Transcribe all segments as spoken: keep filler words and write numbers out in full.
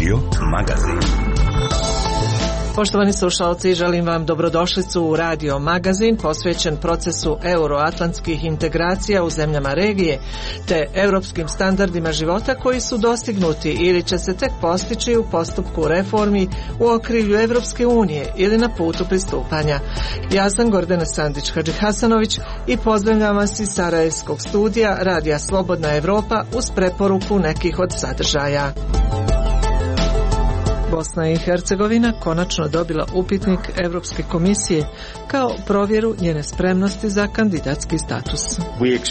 Radio Magazin. Poštovani slušalci, želim vam dobrodošlicu u Radio Magazin posvećen procesu euroatlantskih integracija u zemljama regije te europskim standardima života koji su dostignuti ili će se tek postići u postupku reformi u okrilju Evropske unije ili na putu pristupanja. Ja sam Gordana Sandić-Hadžihasanović i pozdravljam vas iz Sarajevskog studija Radija Slobodna Evropa uz preporuku nekih od sadržaja. Bosna i Hercegovina konačno dobila upitnik Evropske komisije kao provjeru njene spremnosti za kandidatski status.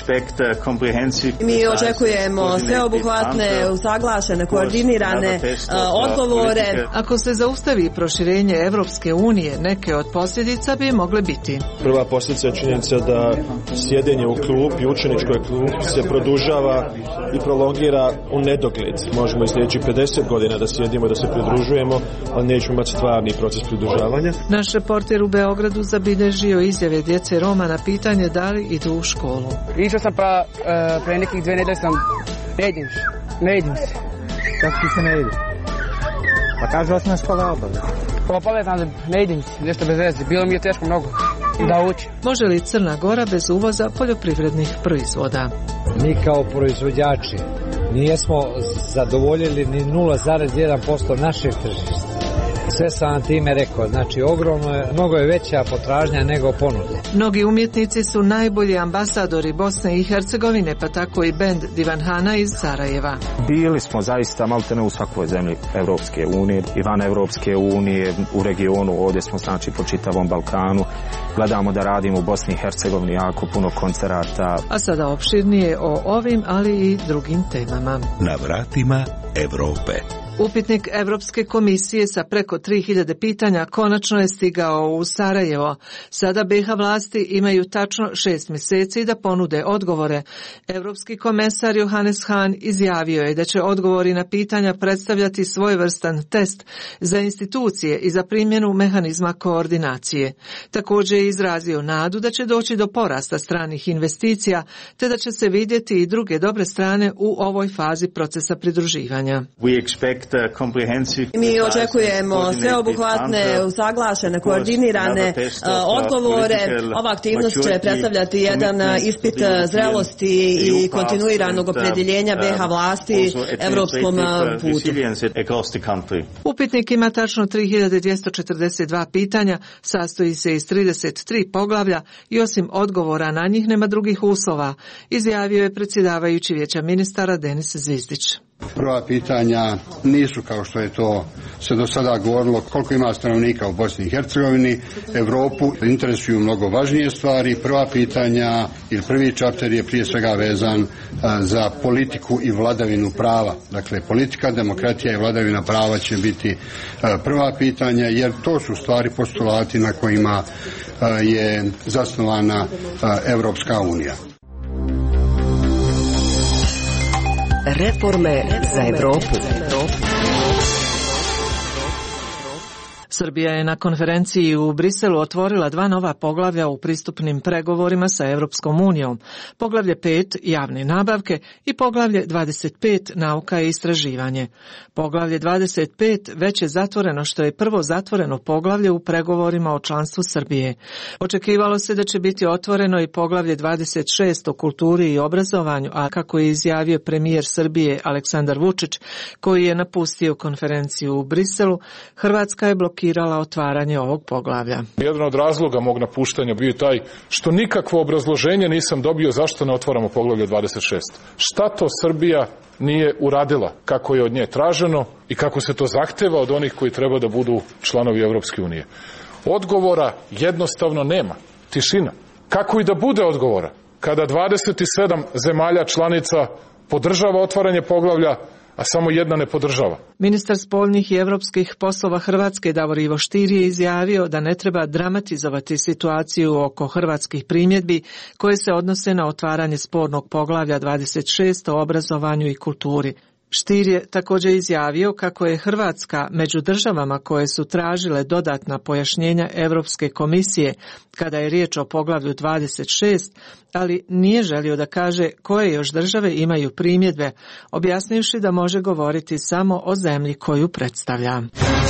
Mi očekujemo sveobuhvatne, usaglašene, koordinirane odgovore. Ako se zaustavi proširenje Evropske unije, neke od posljedica bi mogle biti. Prva posljedica je činjenica da sjedenje u klupi, učeničkoj klupi se produžava i prolongira u nedogled. Možemo i sljedećih pedeset godina da sjedimo i da se pridružujemo, ali nećemo imati stvarni proces pridružavanja. Naš reporter u Beogradu zabilježio izjave djece Roma na pitanje da li idu u školu. Išao sam pa uh, pre nekih dve nedelje sam ne idim, ne idim se. Kako ti se ne ide? Pa kaže osnovna škola obaveza. Obavezno, ne idim se, nešto bez veze. Bilo mi je teško mnogo da učim. Može li Crna Gora bez uvoza poljoprivrednih proizvoda? Mi kao proizvođači nijesmo zadovoljili ni nula zarez jedan posto našeg tržišta. Sve sam vam time rekao, znači ogromno je, mnogo je veća potražnja nego ponuda. Mnogi umjetnici su najbolji ambasadori Bosne i Hercegovine, pa tako i bend Divanhana iz Sarajeva. Bili smo zaista maltene u svakoj zemlji Evropske unije i van Evropske unije, u regionu, ovdje smo znači po čitavom Balkanu. Gledamo da radimo u Bosni i Hercegovini jako puno koncerata. A sada opširnije o ovim, ali i drugim temama. Na vratima Evrope. Upitnik Evropske komisije sa preko tri hiljade pitanja konačno je stigao u Sarajevo. Sada B iH vlasti imaju tačno šest mjeseci da ponude odgovore. Evropski komesar Johannes Hahn izjavio je da će odgovori na pitanja predstavljati svojevrstan test za institucije i za primjenu mehanizma koordinacije. Također je izrazio nadu da će doći do porasta stranih investicija, te da će se vidjeti i druge dobre strane u ovoj fazi procesa pridruživanja. Mi očekujemo sveobuhvatne, usaglašene, koordinirane odgovore. Ova aktivnost će predstavljati jedan ispit zrelosti i kontinuiranog opredjeljenja B iH vlasti evropskom putu. Upitnik ima tačno tri hiljade dvjesto četrdeset dva pitanja, sastoji se iz trideset tri poglavlja i osim odgovora na njih nema drugih uslova, izjavio je predsjedavajući Vijeća ministara Denis Zvizdić. Prva pitanja nisu kao što je to se do sada govorilo koliko ima stanovnika u Bosni i Hercegovini. Evropu interesuju mnogo važnije stvari. Prva pitanja ili prvi čapter je prije svega vezan a, za politiku i vladavinu prava. Dakle, politika, demokratija i vladavina prava će biti a, prva pitanja jer to su stvari postulati na kojima a, je zasnovana a, Evropska unija. Reforme za Evropu. Srbija je na konferenciji u Briselu otvorila dva nova poglavlja u pristupnim pregovorima sa Evropskom unijom. Poglavlje pet javne nabavke i poglavlje dvadeset pet nauka i istraživanje. Poglavlje dvadeset pet već je zatvoreno što je prvo zatvoreno poglavlje u pregovorima o članstvu Srbije. Očekivalo se da će biti otvoreno i poglavlje dvadeset šest o kulturi i obrazovanju, a kako je izjavio premijer Srbije Aleksandar Vučić, koji je napustio konferenciju u Briselu, Hrvatska je blokirala otvaranje ovog poglavlja. Jedan od razloga mog napuštanja bio taj što nikakvo obrazloženje nisam dobio zašto ne otvaramo poglavlje dvadeset šest. Šta to Srbija nije uradila kako je od nje traženo i kako se to zahteva od onih koji treba da budu članovi Evropske unije. Odgovora jednostavno nema. Tišina. Kako i da bude odgovora kada dvadeset sedam zemalja članica podržava otvaranje poglavlja, a samo jedna ne podržava. Ministar spoljnih i evropskih poslova Hrvatske Davor Ivo Stier je izjavio da ne treba dramatizovati situaciju oko hrvatskih primjedbi koje se odnose na otvaranje spornog poglavlja dvadeset šest o obrazovanju i kulturi. Stier je također izjavio kako je Hrvatska među državama koje su tražile dodatna pojašnjenja Europske komisije kada je riječ o poglavlju dvadeset šest, ali nije želio da kaže koje još države imaju primjedbe, objasnivši da može govoriti samo o zemlji koju predstavlja.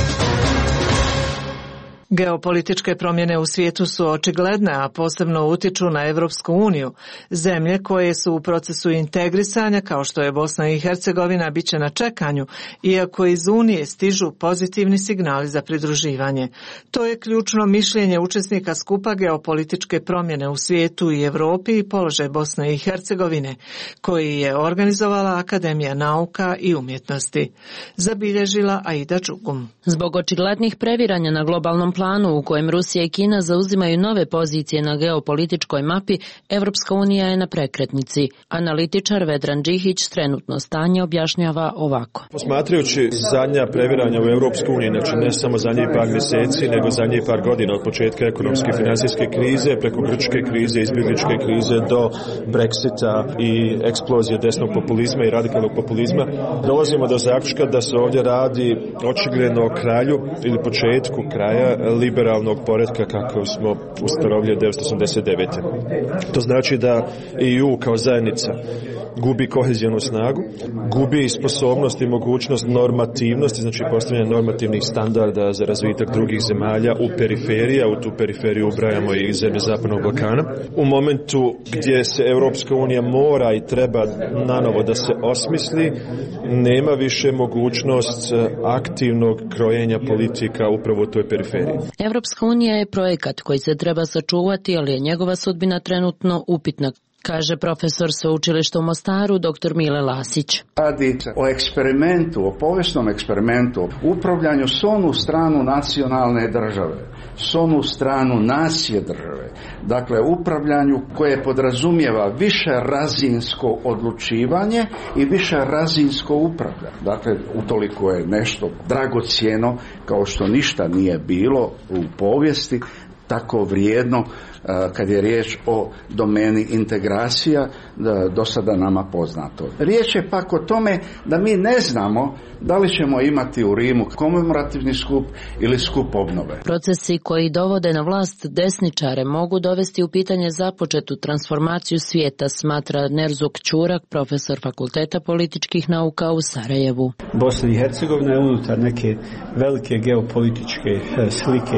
Geopolitičke promjene u svijetu su očigledne, a posebno utiču na Europsku uniju. Zemlje koje su u procesu integrisanja, kao što je Bosna i Hercegovina, bit će na čekanju, iako iz Unije stižu pozitivni signali za pridruživanje. To je ključno mišljenje učesnika skupa Geopolitičke promjene u svijetu i Europi i položaj Bosne i Hercegovine, koji je organizovala Akademija nauka i umjetnosti. Zabilježila Aida Đugum. Zbog očiglednih previranja na globalnom planu u kojem Rusija i Kina zauzimaju nove pozicije na geopolitičkoj mapi, Evropska unija je na prekretnici. Analitičar Vedran Đihić trenutno stanje objašnjava ovako. Posmatrajući zadnja previranja u Europskoj uniji, znači ne samo zadnjih par mjeseci, nego zadnjih par godina od početka ekonomske i financijske krize, preko grčke krize, izbjegličke krize do Brexita i eksplozije desnog populizma i radikalnog populizma, dolazimo do zaključka da se ovdje radi očigledno o kralju ili početku kraja liberalnog poretka kako smo ustanovili od devetsto osamdeset devete. To znači da E U kao zajednica gubi kohezijonu snagu, gubi i sposobnost i mogućnost normativnosti, znači postavljanja normativnih standarda za razvitak drugih zemalja u periferiji, a u tu periferiju ubrajamo i zemlje Zapadnog Balkana. U momentu gdje se Europska unija mora i treba nanovo da se osmisli, nema više mogućnost aktivnog krojenja politika upravo u toj periferiji. Evropska unija je projekat koji se treba sačuvati, ali je njegova sudbina trenutno upitna, kaže profesor sveučilišta u Mostaru dr. Mile Lasić. Radi o eksperimentu, o povijesnom eksperimentu, upravljanju s onu stranu nacionalne države, s onu stranu nacije države. Dakle, upravljanju koje podrazumijeva više razinsko odlučivanje i više razinsko upravljanje. Dakle, utoliko je nešto dragocjeno kao što ništa nije bilo u povijesti, tako vrijedno kad je riječ o domeni integracija, do sada nama poznato. Riječ je pak o tome da mi ne znamo da li ćemo imati u Rimu komemorativni skup ili skup obnove. Procesi koji dovode na vlast desničare mogu dovesti u pitanje započetu transformaciju svijeta, smatra Nerzuk Ćurak, profesor Fakulteta političkih nauka u Sarajevu. Bosna i Hercegovina je unutar neke velike geopolitičke slike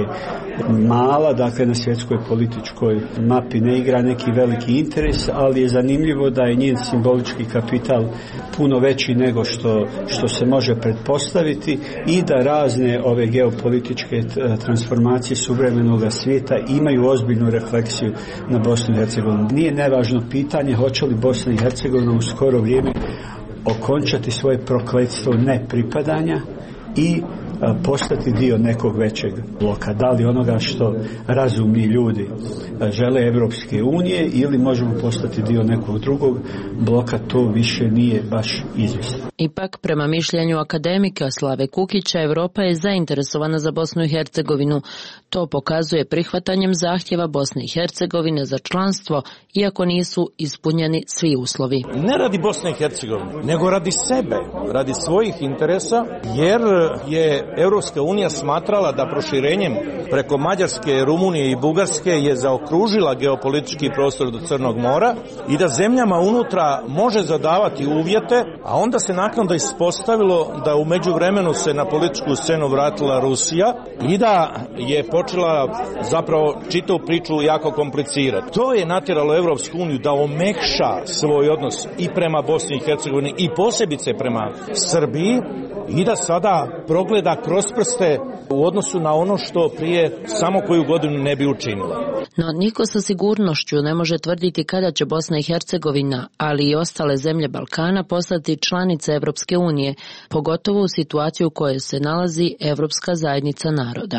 mala, dakle na svjetskoj političkoj mapi ne igra neki veliki interes, ali je zanimljivo da je njen simbolički kapital puno veći nego što, što se može pretpostaviti i da razne ove geopolitičke transformacije suvremenog svijeta imaju ozbiljnu refleksiju na Bosnu i Hercegovinu. Nije nevažno pitanje hoće li Bosna i Hercegovina u skoro vrijeme okončati svoje prokletstvo nepripadanja i postati dio nekog većeg bloka. Da li onoga što razumni ljudi žele Evropske unije ili možemo postati dio nekog drugog bloka, to više nije baš izvjesno. Ipak, prema mišljenju akademika Slave Kukića, Europa je zainteresovana za Bosnu i Hercegovinu. To pokazuje prihvatanjem zahtjeva Bosne i Hercegovine za članstvo, iako nisu ispunjeni svi uslovi. Ne radi Bosne i Hercegovine, nego radi sebe, radi svojih interesa, jer je Europska unija smatrala da proširenjem preko Mađarske, Rumunije i Bugarske je zaokružila geopolitički prostor do Crnog mora i da zemljama unutra može zadavati uvjete, a onda se naknadno ispostavilo da u međuvremenu se na političku scenu vratila Rusija i da je počela zapravo čitavu priču jako komplicirati. To je natjeralo Europsku uniju da omekša svoj odnos i prema Bosni i Hercegovini i posebice prema Srbiji i da sada progleda kroz prste u odnosu na ono što prije samo koju godinu ne bi učinila. No niko sa sigurnošću ne može tvrditi kada će Bosna i Hercegovina, ali i ostale zemlje Balkana postati članice Evropske unije, pogotovo u situaciji u kojoj se nalazi Evropska zajednica naroda.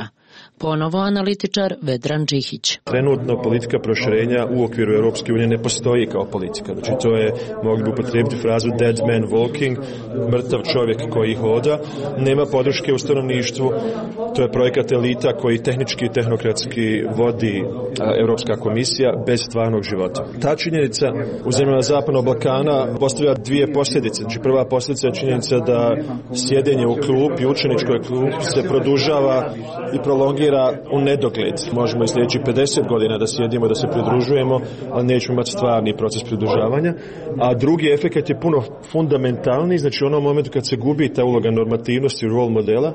Ponovo analitičar Vedran Džihić. Trenutno politika proširenja u okviru Europske unije ne postoji kao politika. Znači to je, mogli bi upotrijebiti frazu dead man walking, mrtav čovjek koji hoda, nema podrške u stanovništvu, to je projekat elita koji tehnički i tehnokratski vodi Europska komisija bez stvarnog života. Ta činjenica u zemljama Zapadnog Balkana postavlja dvije posljedice. Znači prva posljedica je činjenica da sjedenje u klupi, učeničkoj klupi se produžava i prolongira u nedogled. Možemo i sljedećih pedeset godina da sjedimo, da se pridružujemo, ali nećemo imati stvarni proces pridružavanja. A drugi efekt je puno fundamentalni, znači u onom momentu kad se gubi ta uloga normativnosti, role modela,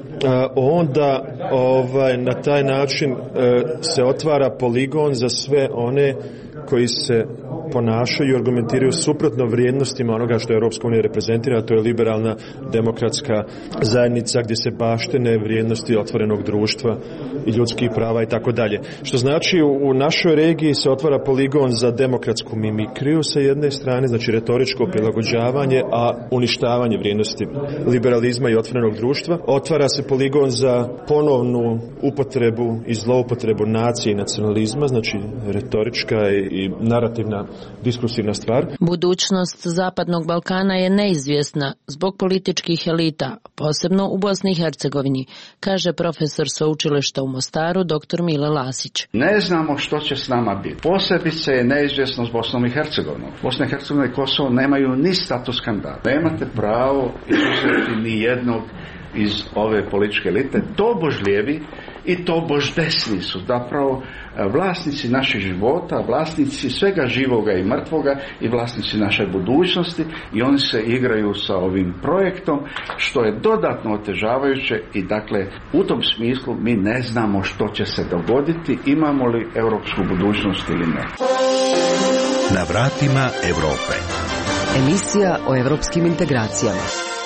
onda ovaj, na taj način se otvara poligon za sve one koji se ponašaju i argumentiraju suprotno vrijednostima onoga što je Europska unija reprezentira, a to je liberalna demokratska zajednica gdje se baštine vrijednosti otvorenog društva i ljudskih prava i tako dalje. Što znači u našoj regiji se otvara poligon za demokratsku mimikriju sa jedne strane, znači retoričko prilagođavanje, a uništavanje vrijednosti liberalizma i otvorenog društva. Otvara se poligon za ponovnu upotrebu i zloupotrebu nacije i nacionalizma, znači retorička i narativna diskursivna stvar. Budućnost Zapadnog Balkana je neizvjesna zbog političkih elita, posebno u Bosni i Hercegovini, kaže profesor sveučilišta u Mostaru dr. Mile Lasić. Ne znamo što će s nama biti. Posebice je neizvjesno s Bosnom i Hercegovinom. Bosna i Hercegovina i Kosovo nemaju ni status kandidata. Nemate pravo izuzeti ni jednog iz ove političke elite, tobož lijevi i tobož desni su zapravo vlasnici naših života, vlasnici svega živoga i mrtvoga i vlasnici naše budućnosti i oni se igraju sa ovim projektom, što je dodatno otežavajuće i dakle u tom smislu mi ne znamo što će se dogoditi, imamo li europsku budućnost ili ne. Na vratima Europe. Emisija o europskim integracijama.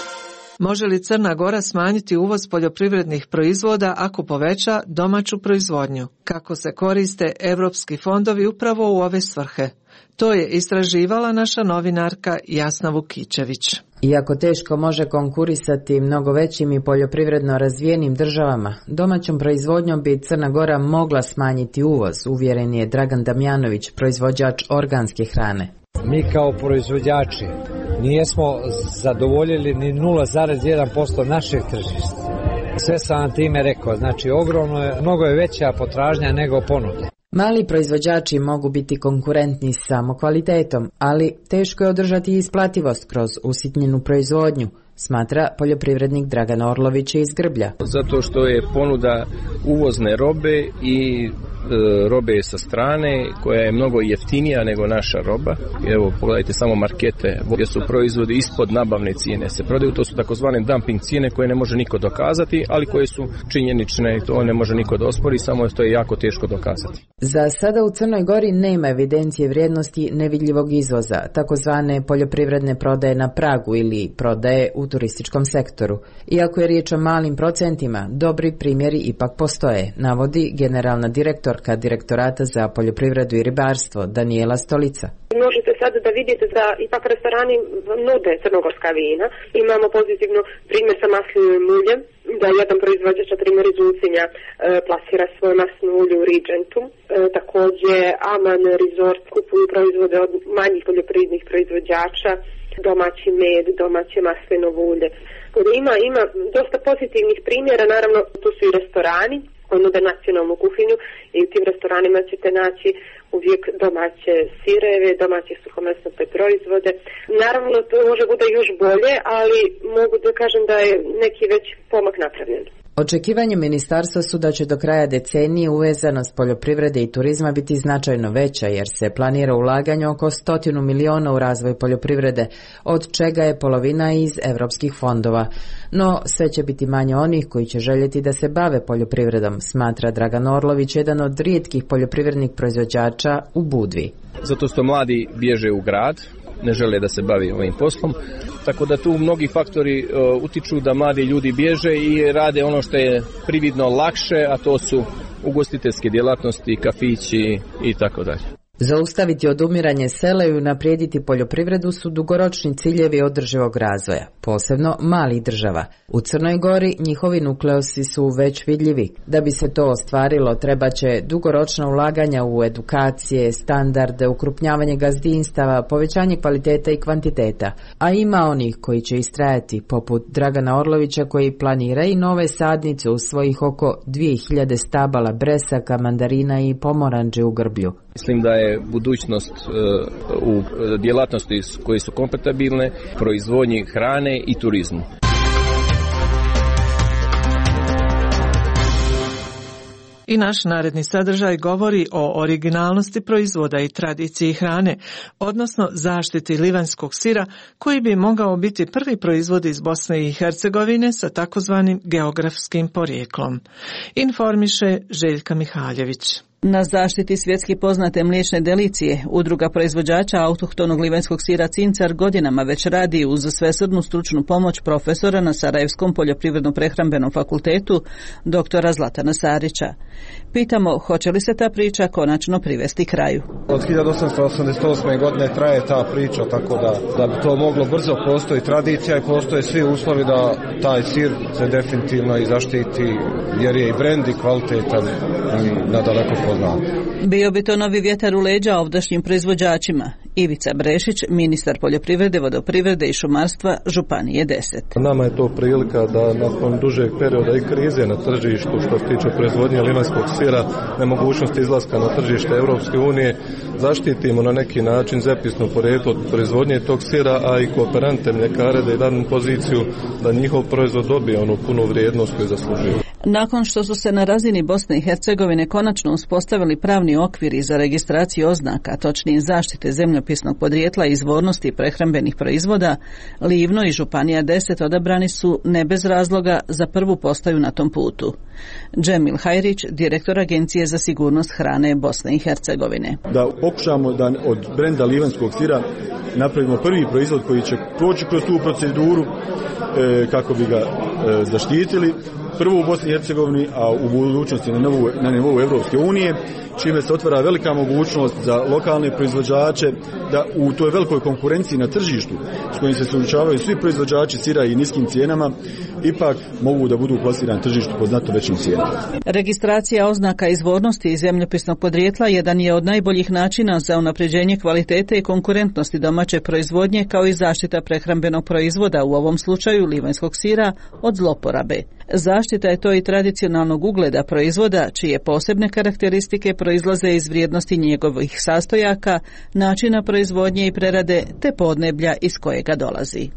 Može li Crna Gora smanjiti uvoz poljoprivrednih proizvoda ako poveća domaću proizvodnju? Kako se koriste europski fondovi upravo u ove svrhe? To je istraživala naša novinarka Jasna Vukićević. Iako teško može konkurisati mnogo većim i poljoprivredno razvijenim državama, domaćom proizvodnjom bi Crna Gora mogla smanjiti uvoz, uvjeren je Dragan Damjanović, proizvođač organske hrane. Mi kao proizvođači nijesmo zadovoljili ni nula zarez jedan posto našeg tržišta. Sve sam vam time rekao, znači ogromno je, mnogo je veća potražnja nego ponuda. Mali proizvođači mogu biti konkurentni samo kvalitetom, ali teško je održati isplativost kroz usitnjenu proizvodnju, smatra poljoprivrednik Dragan Orlović iz Grblja. Zato što je ponuda uvozne robe i robe sa strane koja je mnogo jeftinija nego naša roba. Evo pogledajte samo markete gdje su proizvodi ispod nabavne cijene se prodaju, to su takozvane dumping cijene koje ne može niko dokazati, ali koje su činjenične i to ne može niko da ospori, samo to je jako teško dokazati. Za sada u Crnoj Gori nema evidencije vrijednosti nevidljivog izvoza, takozvane poljoprivredne prodaje na pragu ili prodaje u turističkom sektoru. Iako je riječ o malim procentima, dobri primjeri ipak postoje, navodi generalna direktor Direktorata za poljoprivredu i ribarstvo Danijela Stolica. Možete sad da vidite da ipak restorani nude crnogorska vina. Imamo pozitivno primjer sa maslinovim uljem, da jedan proizvođač, na primjer iz Usinja, plasira svoje maslino ulje u Regentu. E, također Aman Resort kupuju proizvode od manjih poljoprivrednih proizvođača, domaći med, domaće maslinovo ulje. Ima, ima dosta pozitivnih primjera, naravno tu su i restorani koji nude nacionalnu kuhinju i u tim restoranima ćete naći uvijek domaće sireve, domaće suhomesnate proizvode. Naravno to može bude još bolje, ali mogu da kažem da je neki već pomak napravljen. Očekivanje ministarstva su da će do kraja decenije uvezanost poljoprivrede i turizma biti značajno veća jer se planira ulaganje oko stotinu miliona u razvoj poljoprivrede, od čega je polovina iz europskih fondova. No sve će biti manje onih koji će željeti da se bave poljoprivredom, smatra Dragan Orlović, jedan od rijetkih poljoprivrednih proizvođača u Budvi. Zato što mladi bježe u grad, ne žele da se bavi ovim poslom, tako da tu mnogi faktori uh, utiču da mladi ljudi bježe i rade ono što je prividno lakše, a to su ugostiteljske djelatnosti, kafići i tako dalje. Zaustaviti odumiranje sela i unaprijediti poljoprivredu su dugoročni ciljevi održivog razvoja, posebno malih država. U Crnoj Gori njihovi nukleosi su već vidljivi. Da bi se to ostvarilo, treba će dugoročna ulaganja u edukacije, standarde, ukrupnjavanje gazdinstava, povećanje kvaliteta i kvantiteta. A ima onih koji će istrajati, poput Dragana Orlovića koji planira i nove sadnice u svojih oko dvije hiljade stabala bresaka, mandarina i pomoranđe u Grblju. Mislim da je budućnost uh, u djelatnosti koje su kompatibilne, proizvodnji hrane i turizmu. I naš naredni sadržaj govori o originalnosti proizvoda i tradiciji hrane, odnosno zaštiti livanjskog sira koji bi mogao biti prvi proizvod iz Bosne i Hercegovine sa takozvanim geografskim porijeklom. Informiše Željka Mihaljević. Na zaštiti svjetski poznate mliječne delicije, udruga proizvođača autohtonog livanjskog sira Cincar godinama već radi uz svesrdnu stručnu pomoć profesora na Sarajevskom poljoprivredno-prehrambenom fakultetu, doktora Zlatana Sarića. Pitamo, hoće li se ta priča konačno privesti kraju? Od hiljadu osamsto osamdeset osme. godine traje ta priča, tako da, da bi to moglo brzo, postoji tradicija i postoje svi uslovi da taj sir se definitivno i zaštiti, jer je i brend i kvalitetan i nadaleko poznat. Bio bi to novi vjetar u leđa ovdašnjim proizvođačima. Ivica Brešić, ministar poljoprivrede, vodoprivrede i šumarstva Županije deset. Nama je to prilika da nakon dužeg perioda i krize na tržištu što se tiče proizvodnje livanjskog sira, nemogućnosti izlaska na tržište Europske unije, zaštitimo na neki način zemljopisno porijeklo proizvodnje tog sira, a i kooperante mljekare da je danu poziciju da njihov proizvod dobije onu punu vrijednost koju zaslužuju. Nakon što su se na razini Bosne i Hercegovine konačno uspostavili pravni okviri za registraciju oznaka, točnije zaštite zemljopisnog podrijetla i izvornosti prehrambenih proizvoda, Livno i Županija deset odabrani su ne bez razloga za prvu postaju na tom putu. Džemil Hajrić, direktor Agencije za sigurnost hrane Bosne i Hercegovine. Da pokušamo da od brenda livanjskog sira napravimo prvi proizvod koji će proći kroz tu proceduru e, kako bi ga e, zaštitili. Prvo u Bosni i Hercegovini, a u budućnosti na nivou, na nivou Evropske unije, čime se otvara velika mogućnost za lokalne proizvođače da u toj velikoj konkurenciji na tržištu s kojim se suočavaju svi proizvođači sira i niskim cijenama, ipak mogu da budu plasirani na tržištu po znatno većim cijenama. Registracija oznaka izvornosti i zemljopisnog podrijetla jedan je od najboljih načina za unapređenje kvalitete i konkurentnosti domaće proizvodnje, kao i zaštita prehrambenog proizvoda, u ovom slučaju livanjskog sira, od zloporabe. Zaštita je to i tradicionalnog ugleda proizvoda, čije posebne karakteristike proizlaze iz vrijednosti njegovih sastojaka, načina proizvodnje i prerade, te podneblja iz kojega dolazi.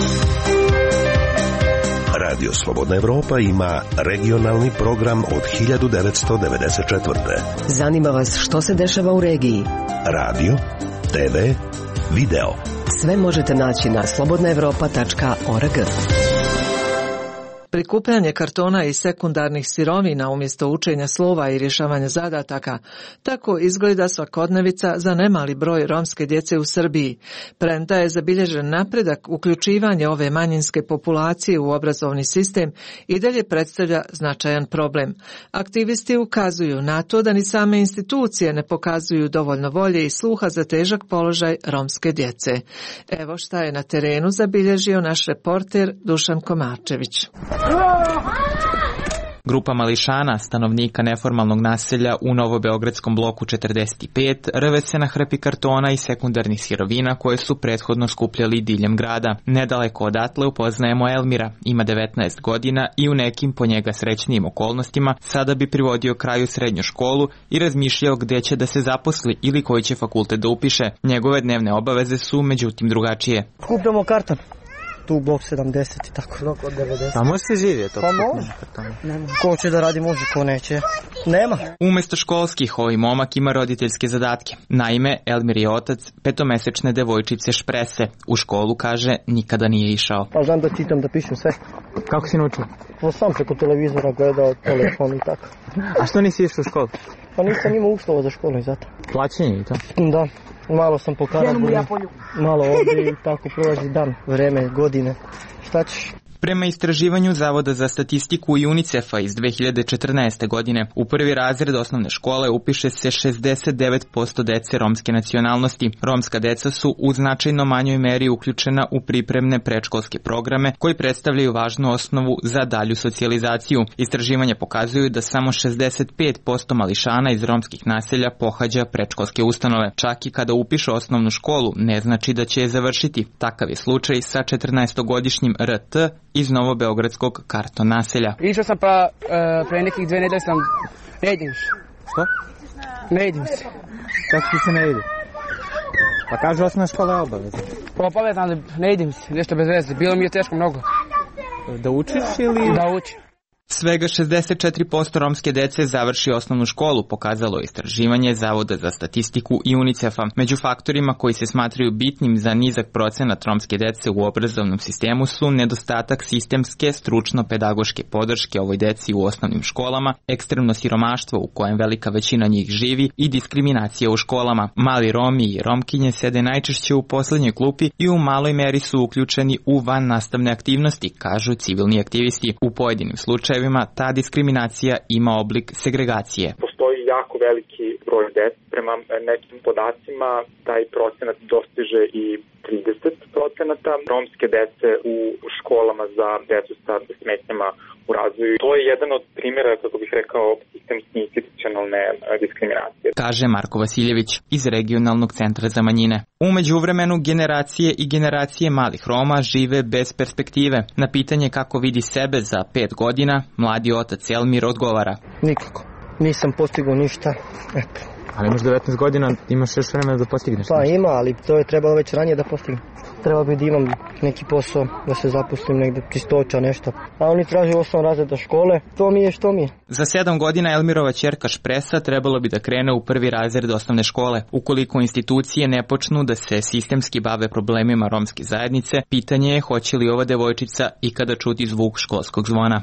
Radio Slobodna Evropa ima regionalni program od hiljadu devetsto devedeset četvrte. Zanima vas što se dešava u regiji? Radio, te ve, video. Sve možete naći na slobodna evropa tačka org. Prikupljanje kartona i sekundarnih sirovina umjesto učenja slova i rješavanja zadataka, tako izgleda svakodnevica za nemali broj romske djece u Srbiji. Premda je zabilježen napredak, uključivanje ove manjinske populacije u obrazovni sistem i dalje predstavlja značajan problem. Aktivisti ukazuju na to da ni same institucije ne pokazuju dovoljno volje i sluha za težak položaj romske djece. Evo šta je na terenu zabilježio naš reporter Dušan Komarčević. Grupa mališana, stanovnika neformalnog naselja u Novobeogradskom bloku četrdeset pet, rve se na hrpi kartona i sekundarnih sirovina koje su prethodno skupljali diljem grada. Nedaleko odatle upoznajemo Elmira, ima devetnaest godina i u nekim po njega srećnijim okolnostima sada bi privodio kraju srednju školu i razmišljao gdje će da se zaposli ili koji će fakultet da upiše. Njegove dnevne obaveze su međutim drugačije. Skupljamo karton. Tu blok sedamdeset i tako. Blok od devedeset. A može se živjeti? Pa može. Ko će da radi može, ko neće. Nema. Umjesto školskih, ovaj momak ima roditeljske zadatke. Naime, Elmir je otac petomesečne devojčice Šprese. U školu, kaže, nikada nije išao. Pa znam da čitam, da pišem sve. Kako si naučio? Pa sam preko televizora gledao, telefon i tako. A što nisi išao u školu? Pa nisam imao uslova za školu i zato. Plaćenje i to? Da. Malo sam po Karaburmi, malo ovdje i tako prolazi dan, vreme, godine. Šta ćeš? Prema istraživanju Zavoda za statistiku i UNICEF-a iz dve hiljade četrnaeste. godine, u prvi razred osnovne škole upiše se šezdeset devet posto dece romske nacionalnosti. Romska deca su u značajno manjoj meri uključena u pripremne predškolske programe koji predstavljaju važnu osnovu za dalju socijalizaciju. Istraživanja pokazuju da samo šezdeset pet posto mališana iz romskih naselja pohađa predškolske ustanove. Čak i kada upiše osnovnu školu, ne znači da će je završiti. Takav je slučaj sa četrnaestogodišnjim R T iz novobeogradskog Karton naselja. Išao sam pa uh, pre nekih dve nedelje sam ne idem se. Što? Ne idem se. Kako ti se ne ide? Pa kaže osnovna škola je obavezna. Pa obavezna, ali ne idem se, nešto bez veze. Bilo mi je teško mnogo. Da učiš ili? Da učim. Svega šezdeset četiri posto romske dece završi osnovnu školu, pokazalo je istraživanje Zavoda za statistiku i UNICEF-a. Među faktorima koji se smatraju bitnim za nizak procenat romske dece u obrazovnom sistemu su nedostatak sistemske, stručno-pedagoške podrške ovoj deci u osnovnim školama, ekstremno siromaštvo u kojem velika većina njih živi i diskriminacija u školama. Mali Romi i Romkinje sede najčešće u poslednjoj klupi i u maloj meri su uključeni u van nastavne aktivnosti, kažu civilni aktivisti. U pojedinim slučajevima ta diskriminacija ima oblik segregacije. Postoji jako veliki broj dece. Prema nekim podacima taj procenat dostiže i trideset procenata romske dece u školama za decu sa smetnjama u razvoju. To je jedan od primjera, kako bih rekao, sistemske institucionalne diskriminacije. Kaže Marko Vasiljević iz Regionalnog centra za manjine. U međuvremenu generacije i generacije malih Roma žive bez perspektive. Na pitanje kako vidi sebe za pet godina, mladi otac Elmir odgovara. Nikako. Nisam postigao ništa. Eto. Ali imaš devetnaest godina, imaš još vremena da postigneš. Pa nešto. Ima, ali to je trebalo već ranije da postignem. Treba bi da imam neki posao, da se zapustim negde, čistoća, nešto. A oni traže osam razreda škole, to mi je što mi je. Za sedam godina Elmirova ćerka Špresa trebalo bi da krene u prvi razred osnovne škole. Ukoliko institucije ne počnu da se sistemski bave problemima romske zajednice, pitanje je hoće li ova devojčica ikada čuti zvuk školskog zvona.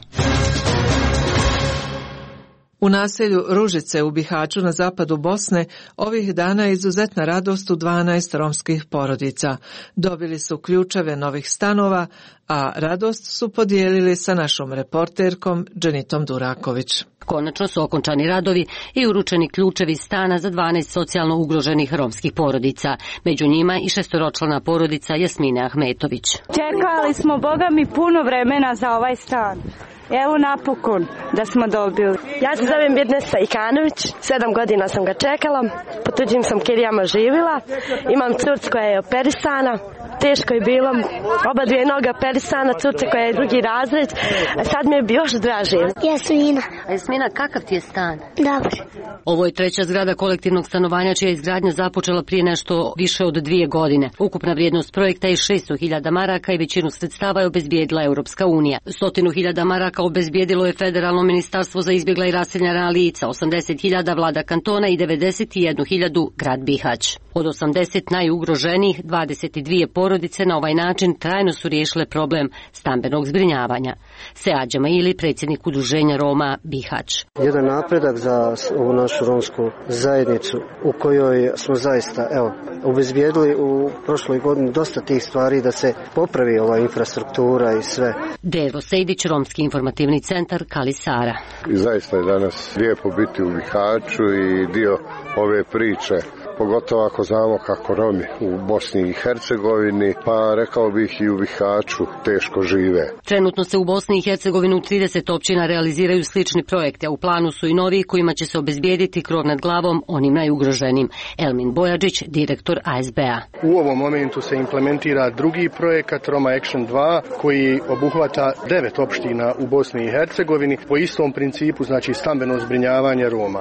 U naselju Ružice u Bihaću na zapadu Bosne ovih dana je izuzetna radost u dvanaest romskih porodica. Dobili su ključeve novih stanova, a radost su podijelili sa našom reporterkom Dženitom Duraković. Konačno su okončani radovi i uručeni ključevi stana za dvanaest socijalno ugroženih romskih porodica. Među njima i šestoročlana porodica Jasmine Ahmetović. Čekali smo, Boga mi, puno vremena za ovaj stan. Evo napokon da smo dobili. Ja se zovem Birnesa Ikanović, sedam godina sam ga čekala, po tuđim sam kirijama živjela, imam curc koja je operisana, teško je bilo, oba dvije noge operisana, curce koja je drugi razred, a sad mi je još draže. Jasmina. A Jasmina, kakav ti je stan? Dobar. Ovo je treća zgrada kolektivnog stanovanja čija je izgradnja započela prije nešto više od dvije godine. Ukupna vrijednost projekta je šesto hiljada maraka i većinu sredstava je obezbijedila Europska unija. Stotinu hiljada maraka obezbijedilo je Federalno ministarstvo za izbjegla i raseljena lica, osamdeset hiljada vlada kantona i devedeset jednu hiljadu grad Bihać. Od osamdeset najugroženijih, dvadeset dvije porodice na ovaj način trajno su riješile problem stambenog zbrinjavanja. Seadža Maili, predsjednik udruženja Roma Bihać. Jedan napredak za ovu našu romsku zajednicu u kojoj smo zaista, evo, obezbijedili u prošloj godini dosta tih stvari da se popravi ova infrastruktura i sve. Devo Sejdić, Romski informativni centar Kali Sara. I zaista je danas lijepo biti u Bihaću i dio ove priče, pogotovo ako znamo kako Romi u Bosni i Hercegovini, pa rekao bih i u Bihaću teško žive. Trenutno se u Bosni i Hercegovini u trideset općina realiziraju slični projekte, a u planu su i novi kojima će se obezbijediti krov nad glavom onim najugroženim. Elmin Bojađić, direktor A S B-a. U ovom momentu se implementira drugi projekat Roma Action dva koji obuhvata devet opština u Bosni i Hercegovini po istom principu, znači stambeno zbrinjavanje Roma.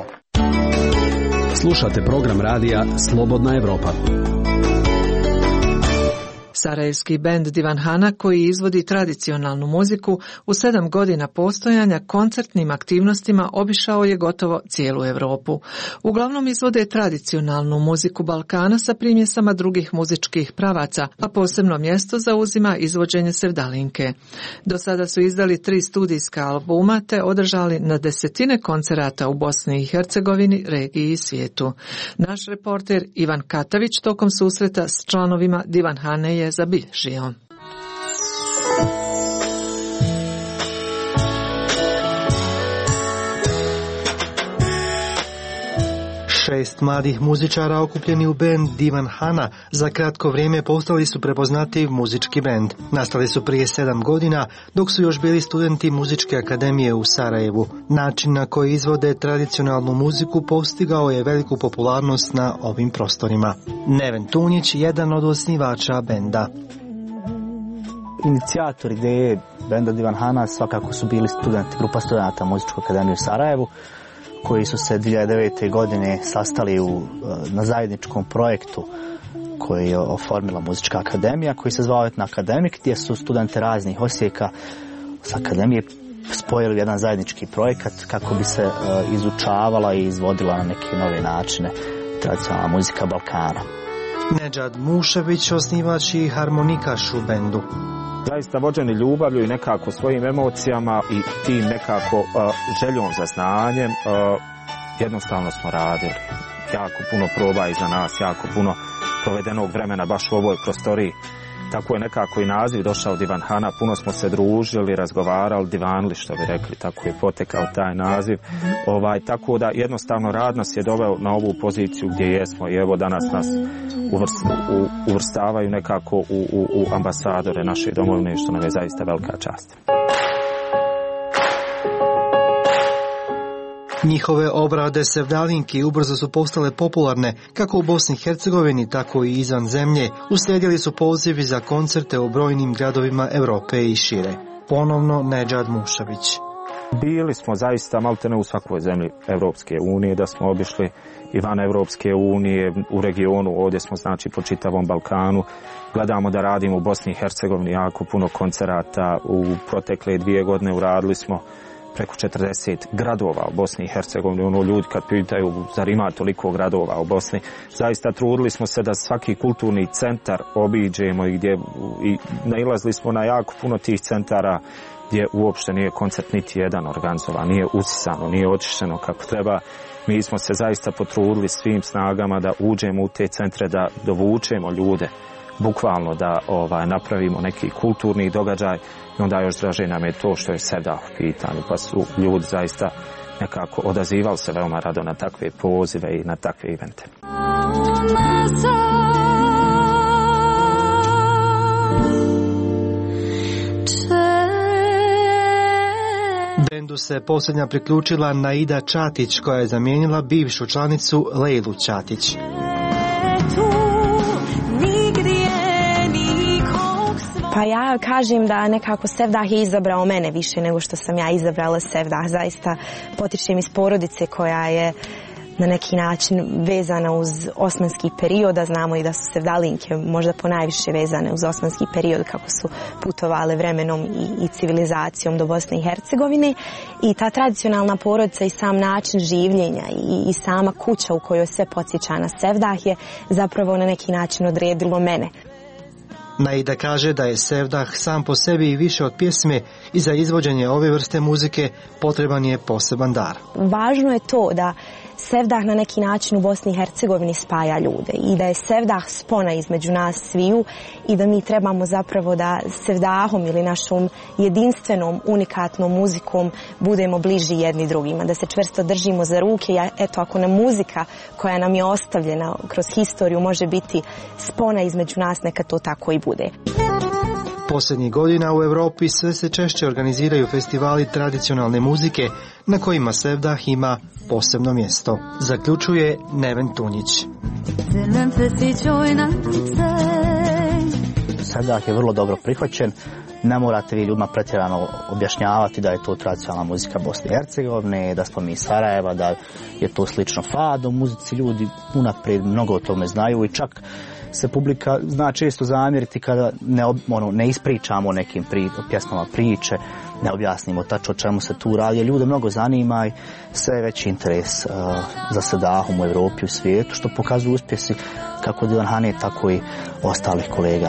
Slušate program radija Slobodna Evropa. Sarajevski bend Divanhana, koji izvodi tradicionalnu muziku, u sedam godina postojanja koncertnim aktivnostima obišao je gotovo cijelu Europu. Uglavnom izvode tradicionalnu muziku Balkana sa primjesama drugih muzičkih pravaca, a posebno mjesto zauzima izvođenje sevdalinke. Do sada su izdali tri studijska albuma te održali na desetine koncerata u Bosni i Hercegovini, regiji i svijetu. Naš reporter Ivan Katavić tokom susreta s članovima Divanhane je zabilježio. Šest mladih muzičara okupljeni u bend Divan Hana za kratko vrijeme postali su prepoznatljiv muzički bend. Nastali su prije sedam godina dok su još bili studenti Muzičke akademije u Sarajevu. Način na koji izvode tradicionalnu muziku postigao je veliku popularnost na ovim prostorima. Neven Tunjić, jedan od osnivača benda. Inicijator ideje benda Divan Hana svakako su bili studenti, grupa studenta Muzičke akademije u Sarajevu, koji su se dvije hiljade devete. godine sastali u, na zajedničkom projektu koji je oformila Muzička akademija, koji se zvao Etno Akademik, gdje su studenti raznih osijeka s akademije spojili jedan zajednički projekat kako bi se uh, izučavala i izvodila na neke nove načine tradicionalna muzika Balkana. Nedžad Mušević, osnivač i harmonikaš u bendu. Zaista vođeni ljubavlju i nekako svojim emocijama i tim nekako uh, željom za znanjem uh, jednostavno smo radili. Jako puno proba iza nas, jako puno provedenog vremena baš u ovoj prostoriji. Tako je nekako i naziv došao Divan Hana, puno smo se družili, razgovarali, divanili što bi rekli, tako je potekao taj naziv. Ovaj, tako da jednostavno rad nas je doveo na ovu poziciju gdje jesmo i evo danas nas uvrstavaju nekako u, u, u ambasadore naše domovine, što nam je zaista velika čast. Njihove obrade sevdalinki ubrzo su postale popularne kako u Bosni i Hercegovini, tako i izvan zemlje. Uslijedili su pozivi za koncerte u brojnim gradovima Europe i šire. Ponovno Nedžad Mušević. Bili smo zaista maltene u svakoj zemlji Evropske unije, da smo obišli i van Evropske unije, u regionu, ovdje smo znači po čitavom Balkanu. Gledamo da radimo u Bosni i Hercegovini jako puno koncerata. U protekle dvije godine uradili smo preko četrdeset gradova u Bosni i Hercegovini. Ono, ljudi kad pitaju zar ima toliko gradova u Bosni, zaista trudili smo se da svaki kulturni centar obiđemo i gdje i nailazili smo na jako puno tih centara gdje uopšte nije koncert niti jedan organizovan, nije usisano, nije očišćeno kako treba. Mi smo se zaista potrudili svim snagama da uđemo u te centre, da dovučemo ljude, bukvalno da ovaj, napravimo neki kulturni događaj. I onda još draže nam je to što je Sevdah u pitanju, pa su ljudi zaista nekako odazivali se veoma rado na takve pozive i na takve evente. Bendu se posljednja priključila Naida Čatić, koja je zamijenila bivšu članicu Lejlu Čatić. Pa ja kažem da nekako Sevdah je izabrao mene više nego što sam ja izabrala Sevdah. Zaista potičem iz porodice koja je na neki način vezana uz osmanski period, a znamo i da su Sevdalinke možda ponajviše vezane uz osmanski period kako su putovale vremenom i, i civilizacijom do Bosne i Hercegovine. I ta tradicionalna porodica i sam način življenja i, i sama kuća u kojoj sve podsjeća na Sevdah je zapravo na neki način odredilo mene. Naida kaže da je Sevdah sam po sebi i više od pjesme i za izvođenje ove vrste muzike potreban je poseban dar. Važno je to da Sevdah na neki način u Bosni i Hercegovini spaja ljude i da je Sevdah spona između nas sviju i da mi trebamo zapravo da Sevdahom ili našom jedinstvenom, unikatnom muzikom budemo bliži jedni drugima, da se čvrsto držimo za ruke i eto, ako nam muzika koja nam je ostavljena kroz historiju može biti spona između nas, neka to tako i bude. Posljednjih godina u Europi sve se češće organiziraju festivali tradicionalne muzike na kojima Sevdah ima posebno mjesto. Zaključuje Neven Tunjić. Sevdah je vrlo dobro prihvaćen. Ne morate vi ljudima pretjerano objašnjavati da je to tradicionalna muzika Bosne i Hercegovine, da smo mi iz Sarajeva, da je to slično fado muzici. Ljudi unaprijed mnogo o tome znaju i čak se publika zna često zamjeriti kada ne, ono, ne ispričamo nekim pri, pjesmama priče, ne objasnimo tačno o čemu se tu radi. Ljude mnogo zanima i sve je veći interes uh, za Sevdahom u Europi i u svijetu, što pokazuju uspjesi kako Divan Hane, tako i ostalih kolega.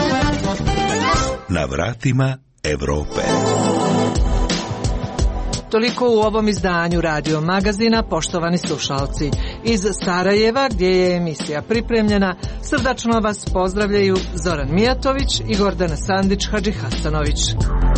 Na vratima Evrope. Toliko u ovom izdanju radio magazina, poštovani slušalci. Iz Sarajeva, gdje je emisija pripremljena, srdačno vas pozdravljaju Zoran Mijatović i Gordana Sandić Hadžihasanović.